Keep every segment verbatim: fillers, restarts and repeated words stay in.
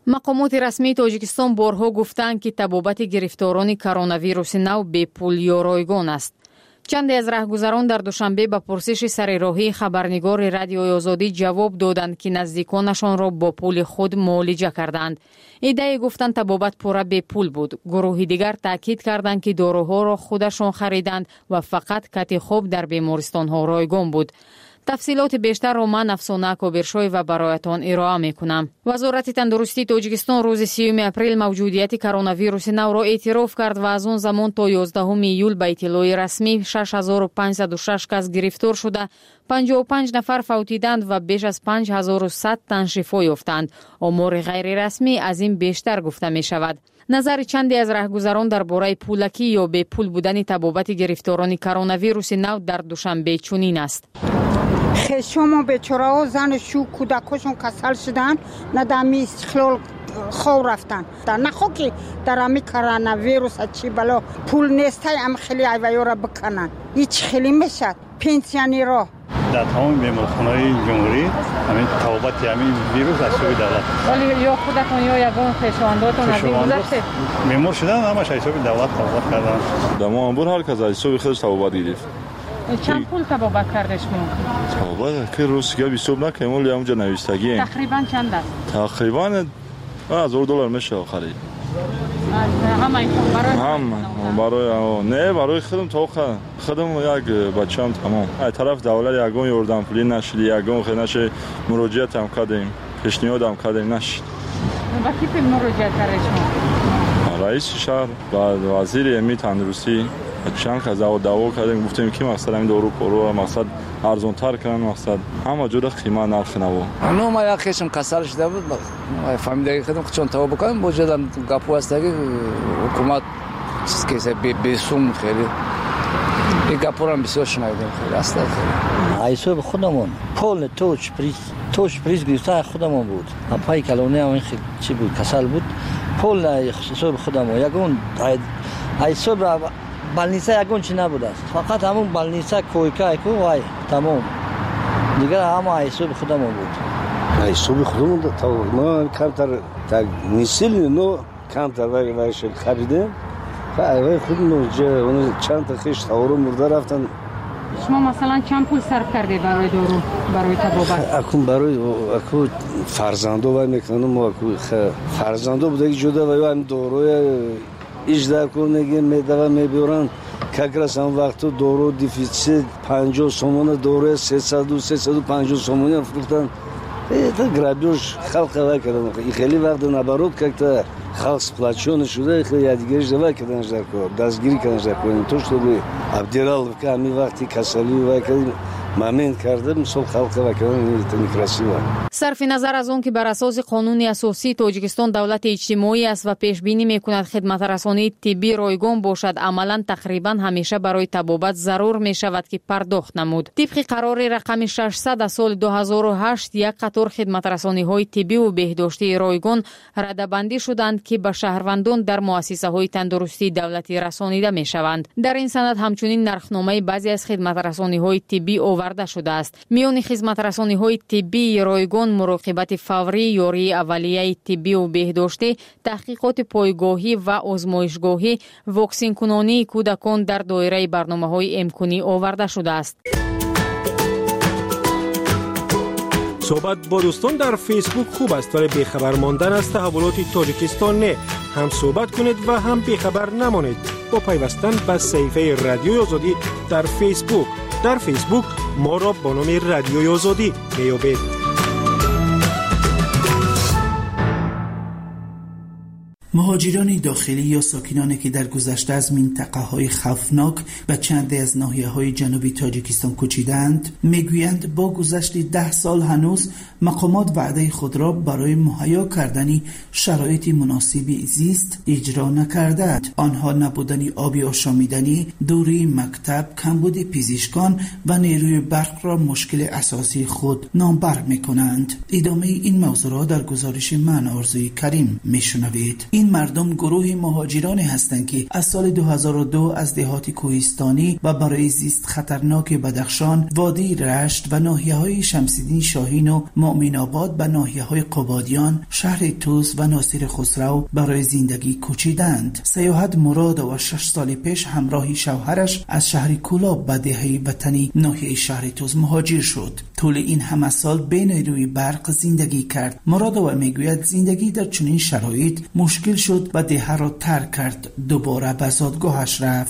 مقامات رسمی تاجیکستان بارها گفتند که طبابت گرفتاران کرونا نو به پول یا رایگان است. چند از راهگذران در دوشنبه به پرسش سر راهی خبرنگار رادیوی آزادی جواب دادند که نزدیکانشان را با پول خود معالجه کردند. ایده گفتند طبابت پوره به پول بود. گروهی دیگر تاکید کردند که داروها را خودشان خریدند و فقط کت خواب در بیمارستان‌ها رایگان بود. تفصیلات بیشتر را من افسانه کوبرشوی و برایتان ارائه میکنم. وزارت تندرستی تاجیکستان روز سیوم اپریل موجودیت کرونا ویروس نو را اعتراف کرد و از آن زمان تا یازدهم ایول به اطلاع رسمی شش هزار و پانصد و شش کس گرفتار شده، پنجاه و پنج نفر فوتیدند و بیش از پنج هزار و صد تن شفا یافتند. آمار غیر رسمی از این بیشتر گفته می شود. نظر چندی از راهگذران درباره پولکی یا به پول بودن طبابت گرفتاران کرونا ویروس نو در دوشنبه چنین است. خشم بیچاره‌ها زن شو کودکاشون کسل شدن، ندامی خلال خو رفتن. در نخو که در امی کرونا ویروس چی بلا پول نیسته ام خیلی ایویا را بکنن. هیچ خیلی میشد پنسیونی را در تمام بیمارستان‌های جمهوری همین طبابت همین ویروس از سوی دولت. ولی یا خودتون یا یگان خویشاونداتون از این گذشته بیمار شدن همش از سوی دولت طبابت کردن. در مامور هر کس از سوی خودش طبابت گرفت. چند پول طبابت کردش ممکن؟ طبابت که روز که حساب نکنیم ولی همونجا نوشتگی. تقریبا چند است؟ تقریبا هزار دلار میشه خرید. همه این برای هم برای نه برای خودم تا خودم یک بچه‌ام تمام. از طرف دولت یگان یاردم پولی نشد، یگان خیلی نشه مراجعت هم کردیم، پیشنهاد هم کردیم نشد. با کی پیش مراجعت کردید شما؟ رئیس شهر بعد وزیر امنیت تندرستی چند کس دعوا دعوا کردیم، گفتیم که مقصد این دارو پرو مقصد ارزان تر کنن، مقصد همه جور قیمت نرخ نبود. اونو ما یک خشم کسر شده بود، فهمیده خودم چون تو بکنم وجود گپو است که حکومت چیز که به بیسوم خیلی این گپو رو بسیار شنیدیم خیلی اصلا خیلی ایسو خودمون پول توش پریز توش پریز گرفته خودمون بود. پای کلونی هم چی بود کسل بود پول ایسو خودمون یگون ایسو بالنیسه یگون چی نبود است، فقط همون بالنیسه کویکا ایکو وای تمام دیگر همه ایسو خودمون بود. ایسو خودمون تا ما کمتر تا نیسیل نو کمتر وای وایش خریدیم وای خودمون جه اون چند تا خیش تاورو مرده رفتن. شما مثلا چند پول صرف کردی برای دارو برای طبابت؟ اكون برای اكو فرزندو وای میکنم اكو فرزندو بوده جدا وای داروی اجرا کنگی میدوا میبرن کاکرس هم وقتو دارو دیفیسیت پنجاه سومون دارو سیصد و سیصد و پنجاه سومونی فروختن. ایتا گرابیوش خلق وای کردن خیلی وقت نبرود که تا خلق سپلاسیون شده خیلی یادگیریش دوای کردنش در کار دستگیری کردنش در کار توش تو بی عبدالله که همی وقتی کسلی وای کردیم مامین کردم سو خلق وای کردن دموکراسی وای. صرف نظر از اون که بر اساس قانون اساسی تاجیکستان دولت اجتماعی است و پیش بینی میکند خدمت رسانی طبی رایگان باشد، عملا تقریبا همیشه برای طبابت ضرور می شود که پرداخت نمود. طبق قرار رقم ششصد از سال دو هزار و هشت یک قطار خدمت رسانی های طبی و بهداشتی رایگان رده‌بندی شدند که به شهروندان در مؤسسه های تندرستی دولتی رسانیده می شوند. در این سند همچنین نرخنامه بعضی از خدمت رسانی های طبی آورده شده است. میان خدمت رسانی های طبی رایگان مراقبت فوری، یاری اولیه طبی و بهداشتی، تحقیقات پایگاهی و آزمایشگاهی، واکسین کنانی کودکان در دایره برنامه‌های امکانی آورده شده است. صحبت با دوستان در فیسبوک خوب است ولی بیخبر ماندن از تحولات تاجیکستان نه. هم صحبت کنید و هم بیخبر نمانید با پیوستن به صفحه رادیوی آزادی در فیسبوک. در فیسبوک ما را با نام رادیوی آزادی میابید. مهاجران داخلی یا ساکنانی که در گذشته از منطقه‌های خوفناک به چندی از ناحیه‌های جنوبی تاجیکستان کوچیدند میگویند با گذشت ده سال هنوز مقامات وعده خود را برای مهیا کردن شرایط مناسب زیست اجرا نکردند. آنها نبودن آبی آشامیدنی، دوری مکتب، کمبود پزشکان و نیروی برق را مشکل اساسی خود نامبر می‌کنند. ادامه این موضوع را در گزارش من آرزوی کریم میشنوید. این مردم گروه مهاجرانی هستند که از سال دو هزار و دو از دهات کوهستانی و برای زیست خطرناک بدخشان، وادی رشت و ناحیه‌های شمس‌الدین شاهین و مؤمن آباد و ناحیه‌های قبادیان، شهر توس و ناصر خسرو برای زندگی کوچیدند. سیاحت مراد و شش سال پیش همراه شوهرش از شهر کولاب به دهه وطنی ناحیه شهر توس مهاجر شد. طول این همه سال بین روی برق زندگی کرد. مراد و میگوید زندگی در چنین شرایط مشکل شد و دهه را ترک کرد. دوباره به زادگاهش رفت.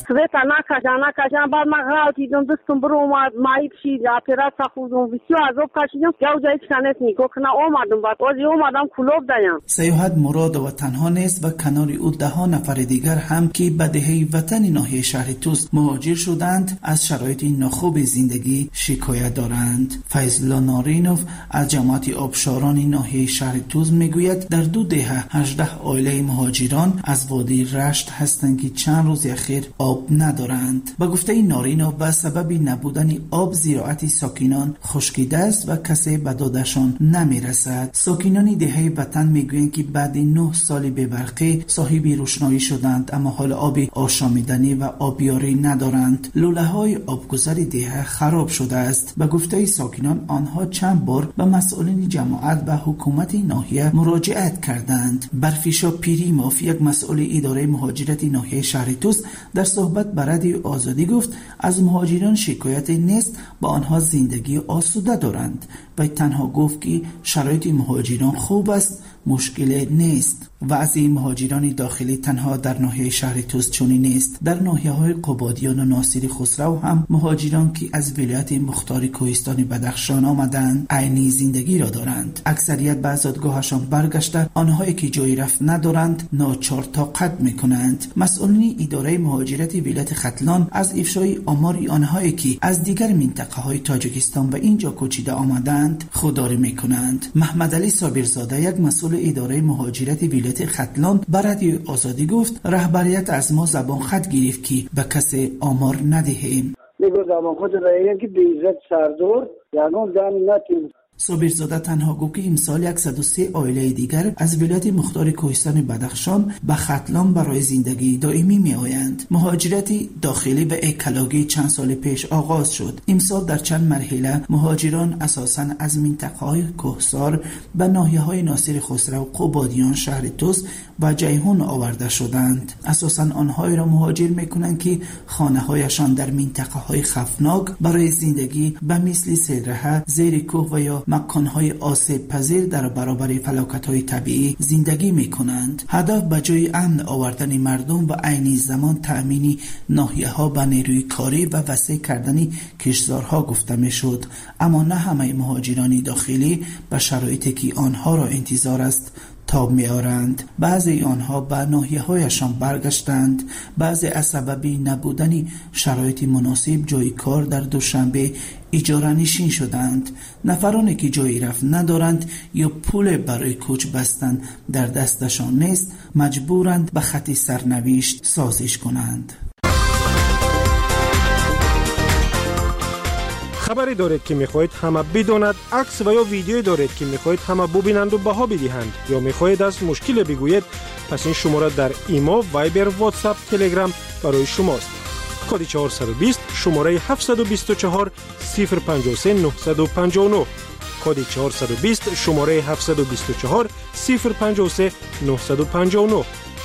سیاحت مراد و تنها نیست و کنار او ده ها نفر دیگر هم که به دهه وطن ناحیه شهر توس مهاجر شدند از شرایط ناخوب زندگی شکایت دارند. فیض‌الله نارینوف از جماعت آبشاران ناحیه شهر توس میگوید در دو دهه هجده عائله مهاجران از وادی رشت هستند که چند روز اخیر آب ندارند. با گفته نارینوف به سبب نبودن آب زراعت ساکنان خشکیده است و کسی به دادشان نمیرسد. ساکنان دهه وطن میگویند که بعد نه سال به برقی صاحب روشنایی شدند اما حال آب آشامیدنی و آبیاری ندارند. لوله های آبگذر دهه خراب شده است. به گفته ساکنان آنها چند بار به مسئولین جماعت و حکومت ناحیه مراجعت کردند. برفیشا پیریموف یک مسئول اداره مهاجرت ناحیه شهر توس در صحبت با رادیو آزادی گفت از مهاجران شکایت نیست، با آنها زندگی آسوده دارند و تنها گفت که شرایط مهاجران خوب است، مشکل نیست. وضع مهاجران داخلی تنها در ناحیه شهر توس چنین نیست. در ناحیه‌های قبادیان و ناصر خسرو هم مهاجران که از ولایت مختار کوهستان بدخشان آمدند عینی زندگی را دارند. اکثریت به زادگاهشان برگشته، آنهایی که جای رفت ندارند ناچار طاقت میکنند. مسئولین اداره مهاجرت ولایت ختلان از افشای آمار آنهایی که از دیگر منطقه‌های تاجیکستان و اینجا کوچیده آمدند خودداری میکنند. محمد علی صابرزاده یک مسئول اداره مهاجرت ولایت ختلان به رادیو آزادی گفت رهبریت از ما زبان خط گرفت که به کسی آمار ندهیم. میگه زبان خود رایگی که بیزت سردور یعنی دن نتیم. صابرزاده تنها گفت که امسال صد و سه عائله دیگر از ولایت مختار کوهستان بدخشان به ختلان برای زندگی دائمی می آیند. مهاجرت داخلی و اکلاگی چند سال پیش آغاز شد. امسال در چند مرحله مهاجران اساساً از منطقه‌های کوهسار به ناحیه‌های ناصر خسرو، قبادیان، شهر توس و جیهون آورده شدند. اساساً آنهایی را مهاجر می‌کنند که خانه‌هایشان در منطقه‌های خفناک برای زندگی به مثل سیرها، زیر کوه و یا مکان‌های آسیب پذیر در برابر فلاکت‌های طبیعی زندگی می‌کنند. هدف به جای امن آوردن مردم و عین زمان تأمین ناحیه‌ها به نیروی کاری و وسیع کردن کشتزارها گفته می‌شد. اما نه همه مهاجران داخلی به شرایطی که آنها را انتظار است تاب می‌آورند. بعضی آنها به ناحیه‌هایشان برگشتند، بعضی از سبب نبودن شرایط مناسب جای کار در دوشنبه اجاره نشین شدند. نفرانی که جایی رفت ندارند یا پول برای کوچ بستن در دستشان نیست مجبورند به خط سرنوشت سازش کنند. خبری دارید که میخواهید همه بداند، عکس و یا ویدیویی دارید که میخواهید همه ببینند و بها بدهند یا میخواهید از مشکل بگویید، پس این شماره در ایما، وایبر، واتساپ، تلگرام برای شماست. کد چهارصد و بیست شماره هفتصد و بیست و چهار صفر پنجاه و سه نهصد و پنجاه و نه. کد چهارصد و بیست شماره هفتصد و بیست و چهار صفر پنجاه و سه نهصد و پنجاه و نه.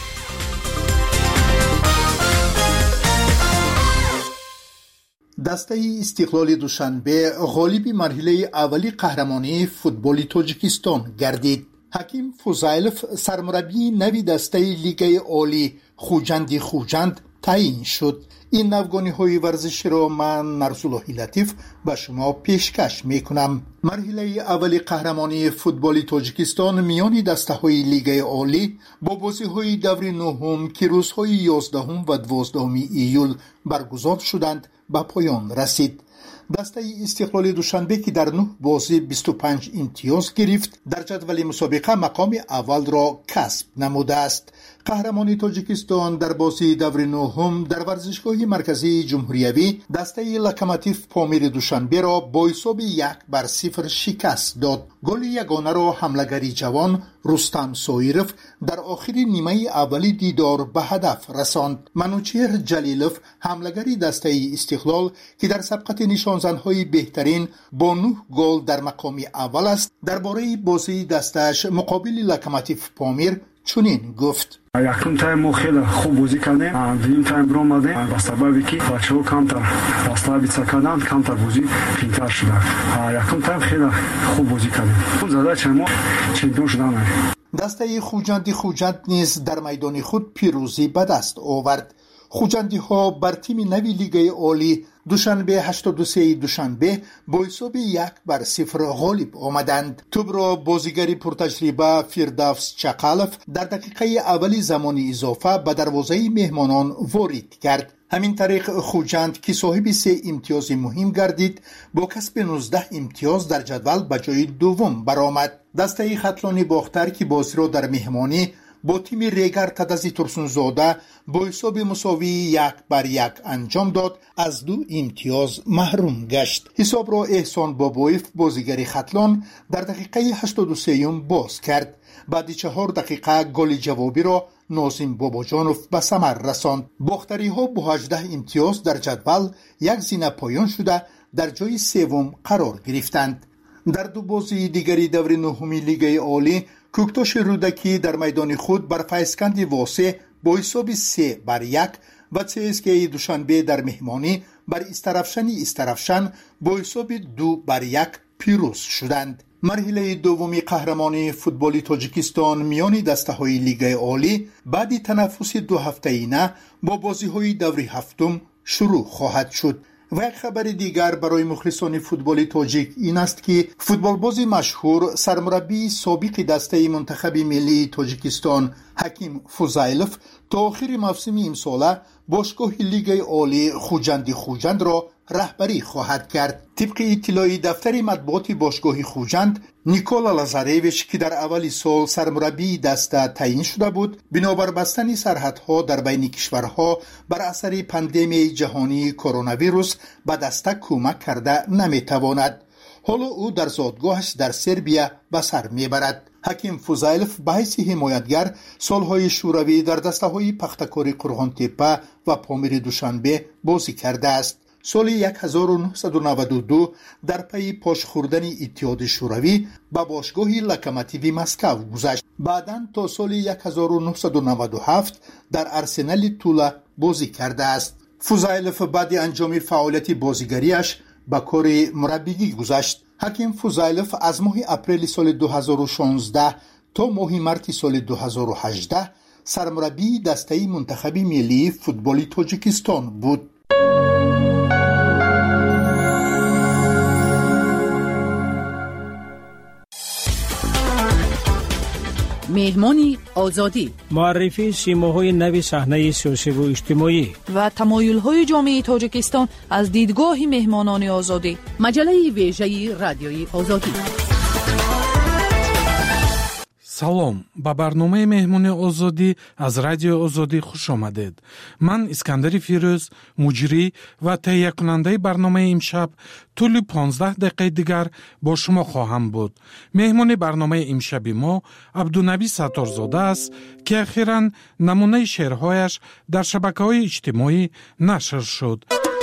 دسته استقلال دوشنبه غالب مرحله اولی قهرمانی فوتبال تاجیکستان گردید. حکیم فوزایلف سرمربی نوی دسته لیگ عالی خوجند خوجند تعیین شد. این نوگانی های ورزشی را من مرزالله لطیف به شما پیشکش می کنم. مرحله اولی قهرمانی فوتبال تاجیکستان میان دسته های لیگ عالی با بازی های دور نهم که روزهای یازدهم و دوازدهم ایول برگزار شدند به پایان رسید. دسته استقلال دوشنبه که در نه بازی بیست و پنج امتیاز گرفت در جدول مسابقه مقام اول را کسب نموده است. قهرمانی تاجیکستان در بازی دور نهم در ورزشگاه مرکزی جمهوریوی دسته لوکوموتیو پامیر دوشنبه را با حساب یک بر صفر شکست داد. گل یگانه را حملهگری جوان رستم سایروف در آخر نیمه اولی دیدار به هدف رساند. منوچهر جلیلوف حملهگری دسته استقلال که در سبقت نشانزنهای بهترین با نه گل در مقام اول است درباره بازی دستش مقابل لوکوموتیو پامیر چنین گفت: یکم تایم ما خیلی خوب بازی کردیم، دوم تایم برام اومدیم با سببی که بچه‌ها کمتر فاصله بیشتر کردن، کمتر بازی قوی‌تر شدن. یکم تایم خیلی خوب بازی کردیم. خود زده ما چمپیون شدیم. دسته خوجندی خوجند نیز در میدان خود پیروزی به دست آورد. خوجندی ها بر تیم نوی لیگ عالی دوشنبه هشتاد و سه دوشنبه با حساب یک بر صفر غالب آمدند. توپ را بازیگر پرتجربه فردوس چقالف در دقیقه اولی زمان اضافه به دروازه مهمانان وارد کرد. همین طریق خوجند که صاحب سه امتیاز مهم گردید با کسب نوزده امتیاز در جدول به جای دوم برآمد. دسته خطلانی باختر که بازی را در مهمانی با تیم ریگر تدزی ترسونزاده با حساب مساوی یک بر یک انجام داد از دو امتیاز محروم گشت. حساب را احسان بابایف بازیگر خطلان در دقیقه هشتاد و سه باز کرد. بعد چهار دقیقه گل جوابی را ناظم باباجانوف به ثمر رساند. باختری ها با هجده امتیاز در جدول یک زینه پایان شده در جای سوم قرار گرفتند. در دو بازی دیگری دور نهمی لیگ عالی کوکتاش رودکی در میدان خود بر فیسکند واسه با حساب سه بر یک و چسکی دوشنبه در مهمانی بر استرفشن استرفشن با حساب دو بر یک پیروز شدند. مرحله دومی قهرمانی فوتبال تاجیکستان میان دسته های لیگ عالی بعد تنفس دو هفته اینه با بازی های دور هفتم شروع خواهد شد. و یک خبر دیگر برای مخلصان فوتبال تاجیک این است که فوتبالباز مشهور سرمربی سابق دسته منتخب ملی تاجیکستان حکیم فوزایلوف تا آخر موسم امساله باشگاه لیگ عالی خوجندی خوجند را رهبری خواهد کرد. طبق اطلاع دفتر مطبوعات باشگاه خوجند، نیکولا لازارویچ که در اول سال سرمربی دسته تعیین شده بود، بنابر بستن سرحدها در بین کشورها بر اثر پاندمی جهانی کرونا ویروس به دسته کمک کرده نمیتواند. حالا او در زادگاهش در سربیا به سر میبرد. حکیم فوزایلوف به حیث حمایتگر سالهای شوروی در دسته‌های پختکاری قرغان تپه و پامیر دوشنبه بازی کرده است. سال هزار و نهصد و نود و دو در پی پاش خوردن اتحاد شوروی به باشگاه لوکوموتیو مسکو گذشت. بعداً تا سال هزار و نهصد و نود و هفت در ارسنال تولا بازی کرده است. فوزایلوف بعد انجام فعالیت بازیگریش به کار مربیگری گذشت. حکیم فوزایلوف از ماه اپریل سال دو هزار و شانزده تا ماه مارس سال دو هزار و هجده سرمربی دسته منتخب ملی فوتبال تاجیکستان بود. مهمانی آزادی، معرفی سیماهای نوی صحنه سیاسی و اجتماعی و تمایل‌های جامعه تاجیکستان از دیدگاه مهمانان آزادی. مجله ویژه رادیوی آزادی. салом ба барномаи меҳмони озодӣ аз радиои озодӣ хуш омадед. ман искандари фирӯз муҷрӣ ва таҳиякунандаи барномаи имшаб тӯли понздаҳ дақиқаи дигар бо шумо хоҳам буд. меҳмони барномаи имшаби мо абдунабӣ сатторзода аст ки ахиран намунаи шеърҳояш дар шабакаҳои иҷтимоӣ нашр шуд.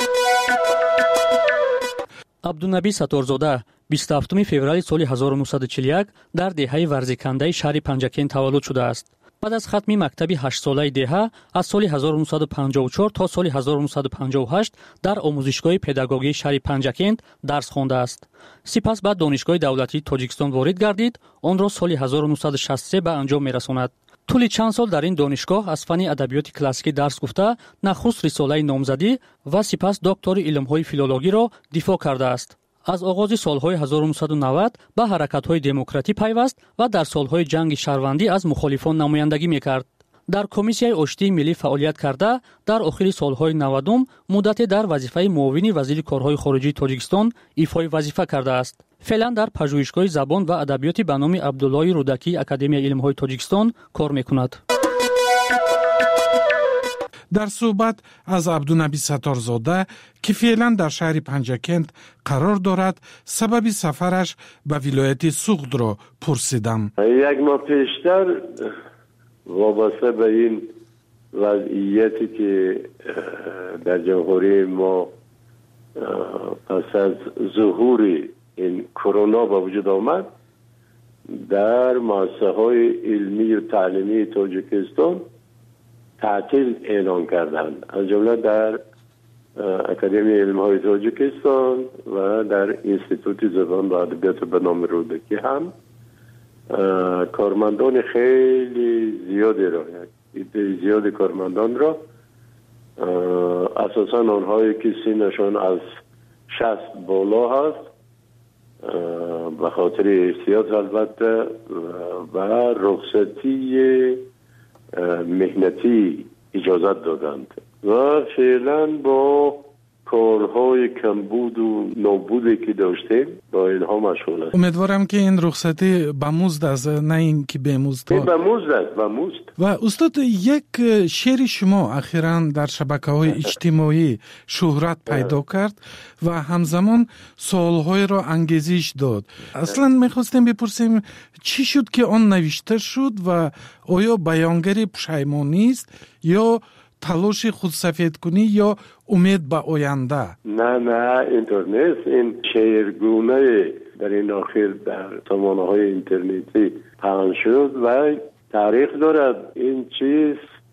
абдунабӣ сатторзода бисту ҳафтуми феврали соли ҳазору нуҳсаду чилу як дар деҳаи варзикандаи шаҳри панҷакен таваллуд шудааст. баъд аз хатми мактаби ҳаштсолаи деҳа аз соли ҳазору нуҳсаду панҷоҳу чор то соли ҳазору нуҳсаду панҷоҳу ҳашт дар омӯзишгоҳи педагогии шаҳри панҷакент дарс хондааст. сипас ба донишгоҳи давлатии тоҷикистон ворид гардид. онро соли ҳазору нуҳсаду шасту се ба анҷом мерасонад. тӯли чанд сол дар ин донишгоҳ аз фанни адабиёти классикӣ дарс гуфта, нахуст рисолаи номзадӣ ва сипас доктори илмҳои филологиро дифоъ кардааст. аз оғози солҳои ҳазору нуҳсаду навад ба ҳаракатҳои демократӣ пайваст ва дар солҳои ҷанги шаҳрвандӣ аз мухолифон намояндагӣ мекард. дар комиссияи оштии миллӣ фаъолият карда, дар охири солҳои навадум муддате дар вазифаи муовини вазири корҳои хориҷии Тоҷикистон ифои вазифа кардааст. феълан дар пажӯҳишгоҳи забон ва адабиёти ба номи Абдуллои Рудакии Академияи илмҳои Тоҷикистон кор мекунад. در صحبت از عبدالنبی ستارزاده که فعلا در شهر پنجکند قرار دارد سبب سفرش به ولایت سوغد را پرسیدم. یک ماه پیشتر وابسته به این وضعیتی که در جمهوری ما پس از ظهور این کرونا به وجود آمد، در مؤسسه های علمی و تعلیمی تاجیکستان تعطیل اعلان کردند، از جمله در اکادمی علم های تاجیکستان و در انستیتوت زبان و ادبیات به نام رودکی هم کارمندان خیلی زیادی را زیاد کارمندان را اساساً آنهایی که سنشان از شصت بالا هست به خاطر احتیاط البته و رخصتی مهنتی اجازت دادند و فعلا با کارهای کمبود و نابودی که داشتیم با اینها مشغول است. امیدوارم که این رخصتی به مزد است، نه این که به مزد. این به مزد است، به مزد. و استاد یک شعر شما اخیراً در شبکه‌های اجتماعی شهرت پیدا کرد و همزمان سوال‌های را انگیزش داد. اصلاً می‌خواستیم بپرسیم چی شد که آن نوشته شد و آیا بیانگر پشیمانی است یا تلاش خودسفید کنی یا امید به آینده؟ نه نه اینطور نیست. این شعرگونه در این آخر در سامانه‌های اینترنتی پخش شد و تاریخ دارد. این چیز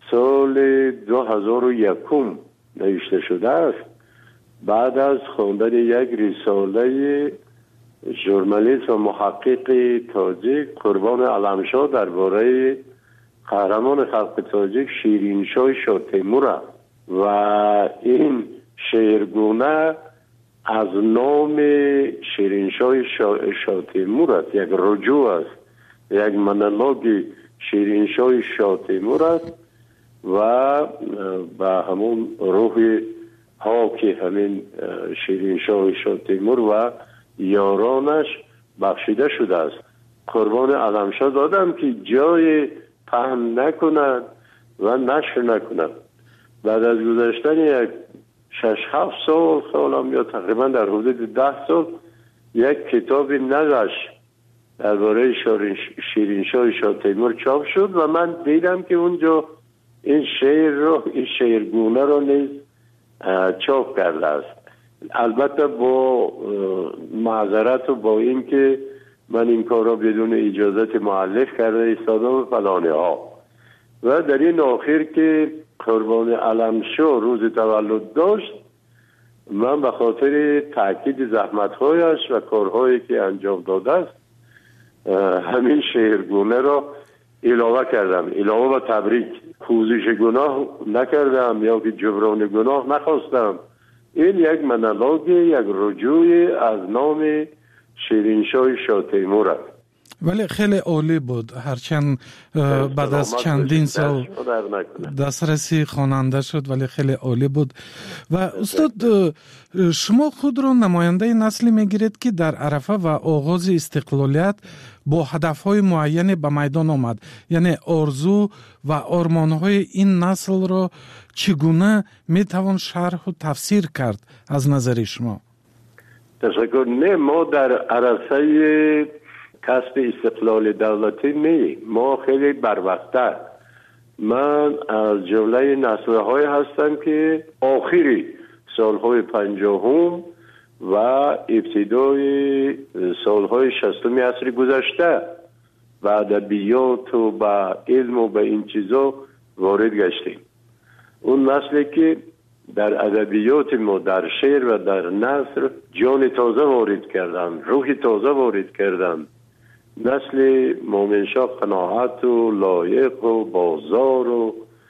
سال دو هزار و یک نوشته شده است، بعد از خواندن یک رساله ژورنالیست و محقق تاجیک قربان علمشاه درباره قهرمان خلق تاجیک شیرینشاه شاه تیمور است و این شعرگونه از نام شیرینشاه شاه تیمور است، یک رجوع است، یک مونولوگ شیرینشاه شاه تیمور است و به همون روح ها که همین شیرینشاه شاه تیمور و یارانش بخشیده شده است. قربان علمشاه دادم که جای پهن نکنند و نشر نکنند. بعد از گذشتن یک شش هفت سال سالم یا تقریبا در حدود ده سال یک کتاب نگشت درباره شیرینشاه شاه تیمور چاپ شد و من دیدم که اونجا این شعر رو این شعرگونه رو نیز چاپ کرده است. البته با معذرت و با این که من این کار را بدون اجازت مؤلف کرده ایستادم فلانه ها. و در این آخر که قربان علمشاه روز تولد داشت، من به خاطر تاکید زحمت‌هایش و کارهایی که انجام داده است همین شعرگونه را علاوه کردم، علاوه و تبریک. پوزش گناه نکردم یا که جبران گناه نخواستم. این یک مونولوگ، یک رجوع از نام شیرینشاه شاه تیمور است. ولی خیلی عالی بود، هرچند بعد از چندین سال دسترسی خواننده شد ولی خیلی عالی بود. و استاد شما خود را نماینده نسلی میگیرید که در عرفه و آغاز استقلالیت با هدفهای معین به میدان آمد، یعنی آرزو و آرمانهای این نسل را چگونه میتوان شرح و تفسیر کرد از نظر شما؟ تشکر. نه، ما در عرصه کسب استقلال دولتی نه، ما خیلی بروقته. من از جمله نسل‌های هستم که آخری سالهای پنجاهم و ابتدای سالهای شصتم عصر گذشته و ادبیات و با علم و به این چیزا وارد گشتیم. اون نسلی که در ادبیات ما، در شعر و در نثر جان تازه وارد کردن، روح تازه وارد کردن. نسل مومنشاه قناعت و لایق و بازار و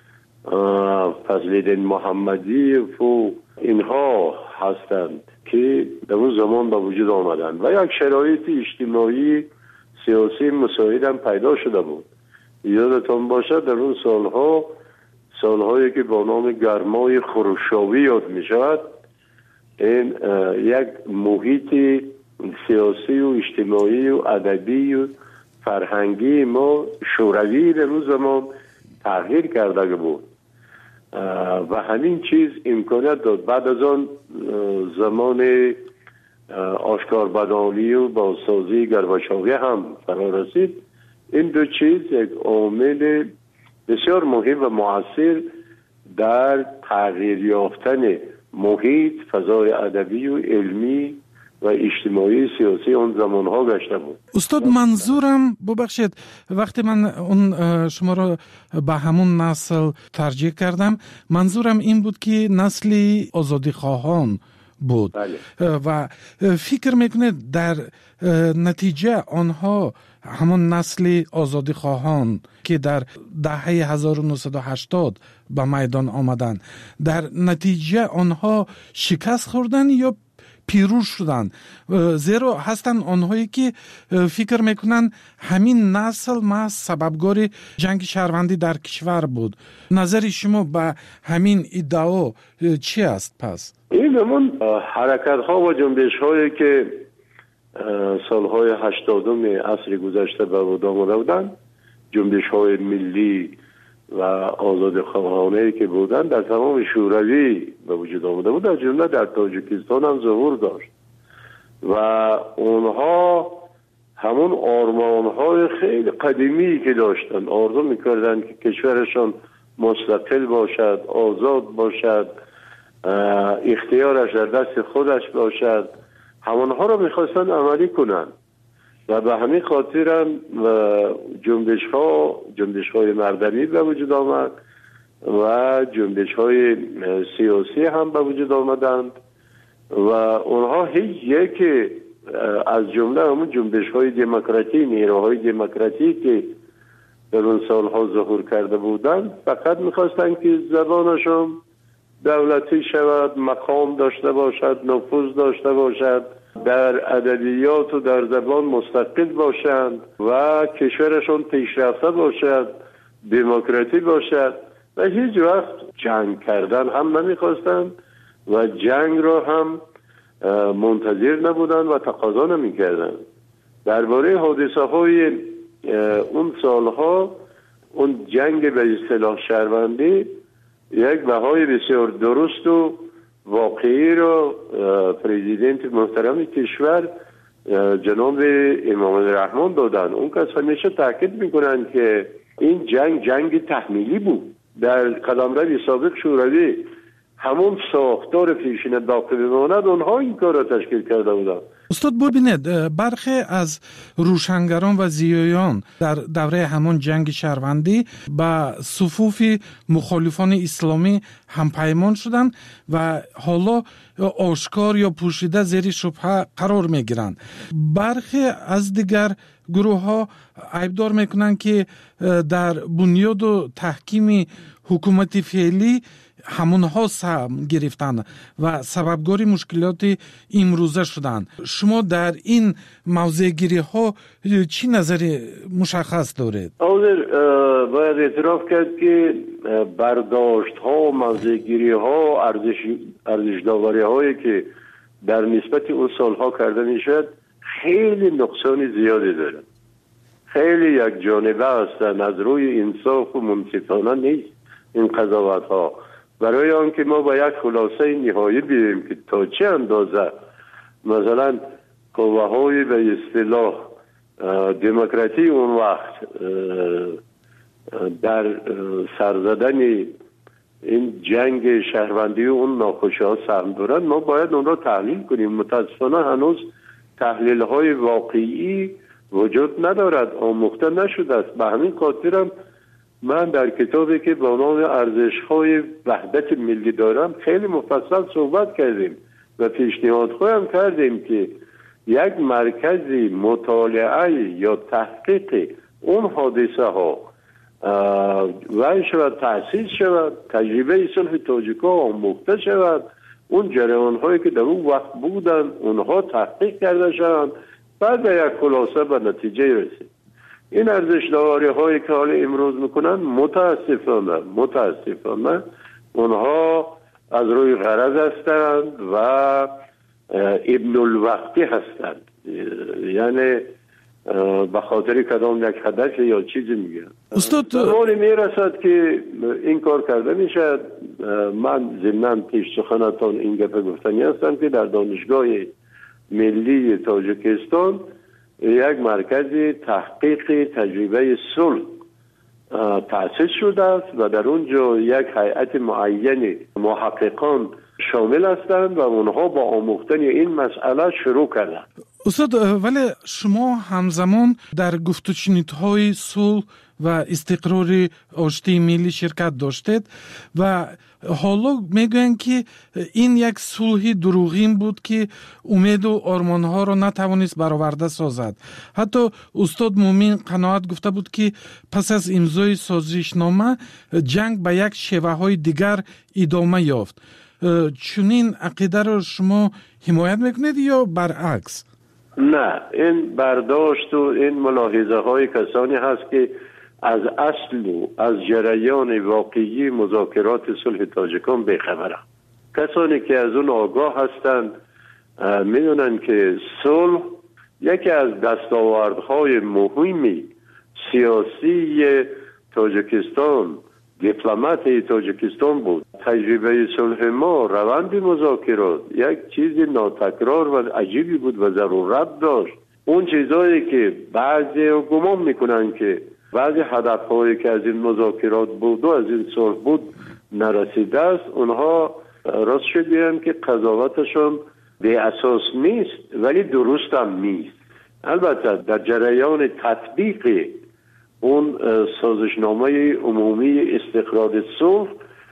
فضل‌الدین محمدی و اینها هستند که در اون زمان به وجود آمدند و یک شرایط اجتماعی سیاسی مساعد هم پیدا شده بود. یادتان باشد در اون سالها، سالهایی که با نام گرمای خروشاوی یاد می شود، این یک محیط سیاسی و اجتماعی و ادبی و فرهنگی ما شوروی در اون زمان تغییر کرده بود و همین چیز امکانیت داد. بعد از آن زمان آشکار بدانی و بازسازی گربچاوی هم فرا رسید. این دو چیز یک عامل بسیار مهم و مؤثر در تغییر یافتن محیط، فضای ادبی و علمی و اجتماعی سیاسی اون زمانها گشته بود. استاد منظورم ببخشید وقتی من اون شما را به همون نسل ترجیح کردم، منظورم این بود که نسلی آزادی خواهان بود. بله. و فکر میکنه در نتیجه آنها همون نسل آزادی خواهان که در دهه هزار و نهصد و هشتاد به میدان آمدن، در نتیجه آنها شکست خوردن یا پیروز شدن؟ زیرا هستن آنهایی که فکر میکنن همین نسل ما سببگار جنگ شهروندی در کشور بود. نظر شما به همین ادعا چی است پس؟ این همون حرکت ها و جنبش هایی که سالهای هشتادم عصر گذشته به وجود آمده بودند، جنبش های ملی و آزاد خواهانه که بودند در تمام شوروی به وجود آمده بود، در جمله در تاجیکستان هم ظهور داشت و اونها همون آرمان های خیلی قدیمی که داشتن، آرزو میکردن که کشورشان مستقل باشد، آزاد باشد، اختیارش در دست خودش باشد، همونها رو میخواستن عملی کنن و به همین خاطر هم جنبش ها جنبش های مردمی به وجود آمد و جنبش های سیاسی هم به وجود آمدند و اونها هیچ یک از جمله همون جنبش های دموکراتی، نیروهای دموکراتی که در اون سالها ظهور کرده بودند فقط میخواستن که زبانشون دولتی شود، مقام داشته باشد، نفوذ داشته باشد، در ادبیات و در زبان مستقل باشند و کشورشون پیشرفته باشد، دموکراتی باشد و هیچ وقت جنگ کردن هم نمیخواستند و جنگ را هم منتظر نبودند و تقاضا نمیکردند. درباره حادثه های اون سالها، اون جنگ به اصطلاح شهروندی یک بهای بسیار درست و واقعی رو پرزیدنت محترم کشور جناب امام الرحمن دادن. اون کس همیشه تاکید میکنن که این جنگ جنگ تحمیلی بود. در قلمرو سابق شوروی همون ساختار پیشین باقی بماند، اونها این کار را تشکیل کرده بودن. استاد ببینید برخی از روشنگران و زیایان در دوره همون جنگ شهروندی به صفوف مخالفان اسلامی هم پیمان شدند و حالا آشکار یا پوشیده زیر شبهه قرار می گیرند. برخی از دیگر گروه ها عیبدار میکنند که در بنیاد و تحکیم حکومت فعلی همونها سهم گرفتن و سببگاری مشکلات امروزه شدن. شما در این موضوع گیری ها چی نظر مشخص دارید؟ حاضر باید اعتراف کرد که برداشت ها و موضوع گیری ها، ارزش ارزش داوری هایی که در نسبت اون سالها کرده میشد خیلی نقصان زیادی داره، خیلی یک جانبه هستن، از روی انصاف و منصفانه نیست این قضاوت ها. برای آنکه ما با یک خلاصه نهایی بیاییم که تا چه اندازه مثلا قوه های به اصطلاح دموکراتی اون وقت در سرزدن این جنگ شهروندی و اون ناخوشی ها سهم دارن، ما باید اون را تحلیل کنیم. متاسفانه هنوز تحلیل های واقعی وجود ندارد، آموخته نشده است. به همین خاطرم من در کتابی که با نام ارزش‌های وحدت ملی دارم خیلی مفصل صحبت کردیم و پیشنهاد خواهم کردیم که یک مرکزی مطالعه یا تحقیق اون حادثه ها و شود تأسیس شود، تجربه صلح تاجیک‌ها آموخته شود، اون جریان هایی که در اون وقت بودن اونها تحقیق کرده شوند، بعد به یک خلاصه به نتیجه رسید. این ارزش داوری هایی که حالا امروز میکنن متاسفانه متاسفانه اونها از روی غرض هستند و ابن الوقتی هستند، یعنی به خاطر کدام یک هدف یا چیزی میگن. استاد زمانی میرسد که این کار کرده میشد. من ضمناً پیش سخنتان این گپ گفتنی هستم که در دانشگاه ملی تاجیکستان یک مرکز تحقیق تجربه صلح تأسیس شده است و در اونجا یک هیئت معین محققان شامل هستند و اونها با آموختن این مسئله شروع کردند. استاد ولی شما همزمان در گفت و شنودهای صلح و استقرار آشتی ملی شرکت داشتید و حالا میگویند که این یک صلح دروغین بود که امید و آرمانها را نتوانست برآورده سازد. حتی استاد مومین قناعت گفته بود که پس از امضای سازشنامه جنگ به یک شیوه های دیگر ادامه یافت. چنین عقیده را شما حمایت میکنید یا برعکس؟ نه، این برداشت و این ملاحظه های کسانی هست که از اصل و از جریان واقعی مذاکرات صلح تاجیکان بیخبرند. کسانی که از اون آگاه هستند میدونن که صلح یکی از دستاوردهای مهمی سیاسی تاجیکستان، دیپلمات تاجیکستان بود. تجربه صلح ما، روند مذاکرات یک چیز ناتکرار و عجیبی بود و ضرورت داشت. اون چیزایی که بعضی گمان میکنن که بعضی هدفهایی که از این مذاکرات بود و از این صلح بود نرسیده است، اونها راست شد بیان که قضاوتشون به اساس نیست ولی درست هم نیست. البته در جریان تطبیق اون سازشنامه عمومی استقرار صلح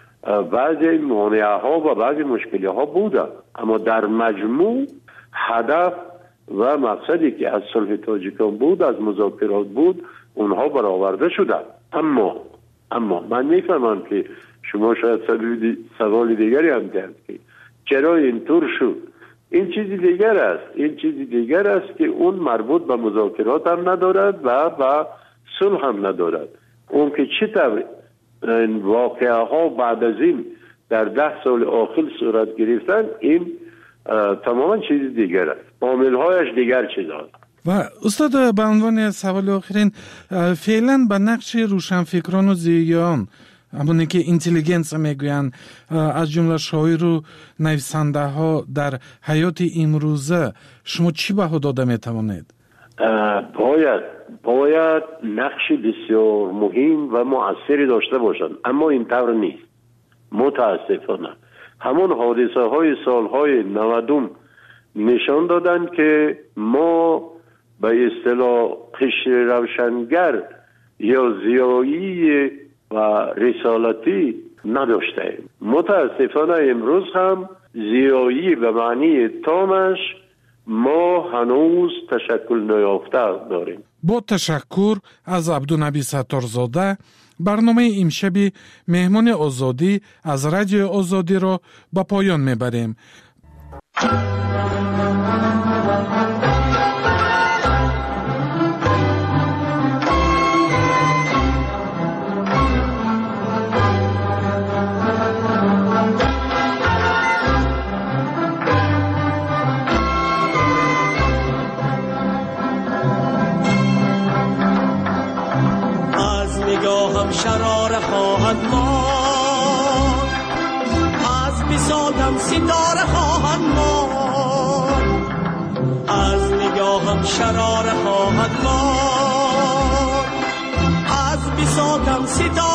بعضی مانعه ها و بعضی مشکلی ها بوده، اما در مجموع هدف و مقصدی که از صلح تاجیکان بود، از مذاکرات بود، اونها برآورده شده. اما اما من میفهمم که شما شاید سوال دیگری هم دارید که چرا اینطور شد. این چیزی دیگر است این چیزی دیگر است که اون مربوط به مذاکرات هم ندارد و به صلح هم ندارد. اون که چطور این واقعه ها بعد از این در ده سال آخر صورت گرفتن، این تماما چیز دیگر است، عامل هایش دیگر چیز هست. و استاد به عنوان سوال آخرین، فعلا به نقش روشنفکران و ضیاییان، همونی که اینتلیجنس میگویند، از جمله شاعر و نویسنده ها در حیات امروزه، شما چی بها داده میتوانید؟ باید باید نقش بسیار مهم و مؤثری داشته باشند، اما این طور نیست. متاسفانه همون حادثه های سالهای نودم نشان دادن که ما به اصطلاح قشر روشنگر یا ضیایی و رسالتی نداشتیم. متاسفانه امروز هم ضیایی به معنی تامش ما هنوز تشکل نیافته داریم. با تشکر از عبدالنبی ستارزاده، برنامه امشبی مهمان آزادی از رادیو آزادی را به پایان میبریم. نگاهم شراره خواهد ماند، از بساطم ستاره خواهد ماند، از نگاهم شراره خواهد ماند، از بساطم ستاره